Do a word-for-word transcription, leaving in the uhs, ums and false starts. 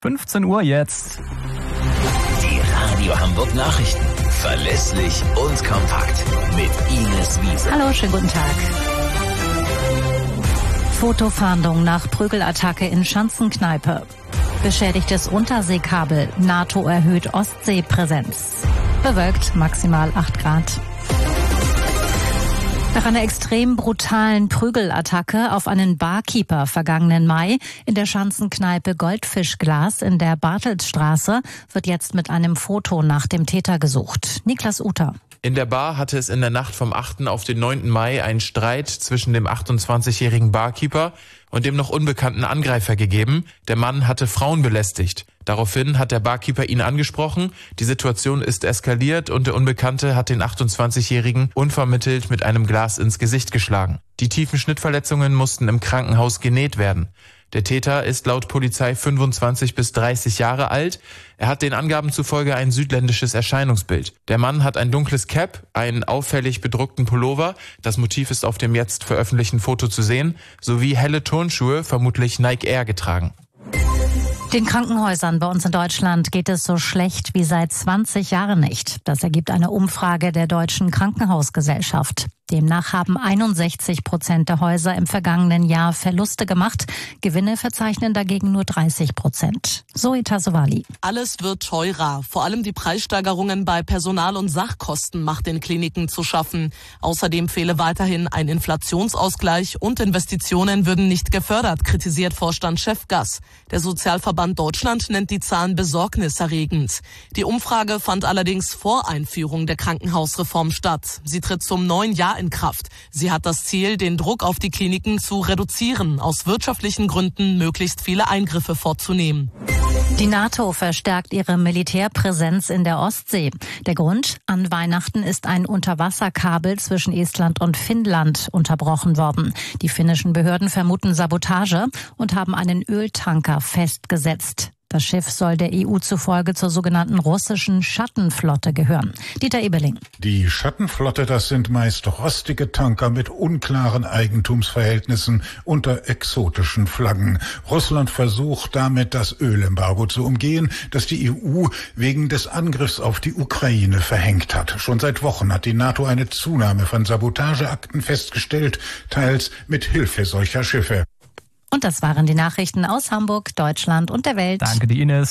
fünfzehn Uhr jetzt. Die Radio Hamburg Nachrichten. Verlässlich und kompakt. Mit Ines Wiese. Hallo, schönen guten Tag. Fotofahndung nach Prügelattacke in Schanzenkneipe. Beschädigtes Unterseekabel. NATO erhöht Ostseepräsenz. Bewölkt, maximal acht Grad. Nach einer extrem brutalen Prügelattacke auf einen Barkeeper vergangenen Mai in der Schanzenkneipe Goldfischglas in der Bartelsstraße wird jetzt mit einem Foto nach dem Täter gesucht. Niklas Uter. In der Bar hatte es in der Nacht vom achten auf den neunten Mai einen Streit zwischen dem achtundzwanzigjährigen Barkeeper und dem noch unbekannten Angreifer gegeben. Der Mann hatte Frauen belästigt. Daraufhin hat der Barkeeper ihn angesprochen. Die Situation ist eskaliert und der Unbekannte hat den achtundzwanzigjährigen unvermittelt mit einem Glas ins Gesicht geschlagen. Die tiefen Schnittverletzungen mussten im Krankenhaus genäht werden. Der Täter ist laut Polizei fünfundzwanzig bis dreißig Jahre alt. Er hat den Angaben zufolge ein südländisches Erscheinungsbild. Der Mann hat ein dunkles Cap, einen auffällig bedruckten Pullover, das Motiv ist auf dem jetzt veröffentlichten Foto zu sehen, sowie helle Turnschuhe, vermutlich Nike Air, getragen. Den Krankenhäusern bei uns in Deutschland geht es so schlecht wie seit zwanzig Jahren nicht. Das ergibt eine Umfrage der Deutschen Krankenhausgesellschaft. Demnach haben einundsechzig Prozent der Häuser im vergangenen Jahr Verluste gemacht. Gewinne verzeichnen dagegen nur dreißig Prozent. Zoe Tassovali. Alles wird teurer. Vor allem die Preissteigerungen bei Personal- und Sachkosten macht den Kliniken zu schaffen. Außerdem fehle weiterhin ein Inflationsausgleich und Investitionen würden nicht gefördert, kritisiert Vorstandschef Gass. Der Sozialverband Deutschland nennt die Zahlen besorgniserregend. Die Umfrage fand allerdings vor Einführung der Krankenhausreform statt. Sie tritt zum neuen Jahr in Kraft. Sie hat das Ziel, den Druck auf die Kliniken zu reduzieren, aus wirtschaftlichen Gründen möglichst viele Eingriffe vorzunehmen. Die NATO verstärkt ihre Militärpräsenz in der Ostsee. Der Grund? An Weihnachten ist ein Unterwasserkabel zwischen Estland und Finnland unterbrochen worden. Die finnischen Behörden vermuten Sabotage und haben einen Öltanker festgesetzt. Das Schiff soll der E U zufolge zur sogenannten russischen Schattenflotte gehören. Dieter Eberling. Die Schattenflotte, das sind meist rostige Tanker mit unklaren Eigentumsverhältnissen unter exotischen Flaggen. Russland versucht damit, das Ölembargo zu umgehen, das die E U wegen des Angriffs auf die Ukraine verhängt hat. Schon seit Wochen hat die NATO eine Zunahme von Sabotageakten festgestellt, teils mit Hilfe solcher Schiffe. Und das waren die Nachrichten aus Hamburg, Deutschland und der Welt. Danke, die Ines.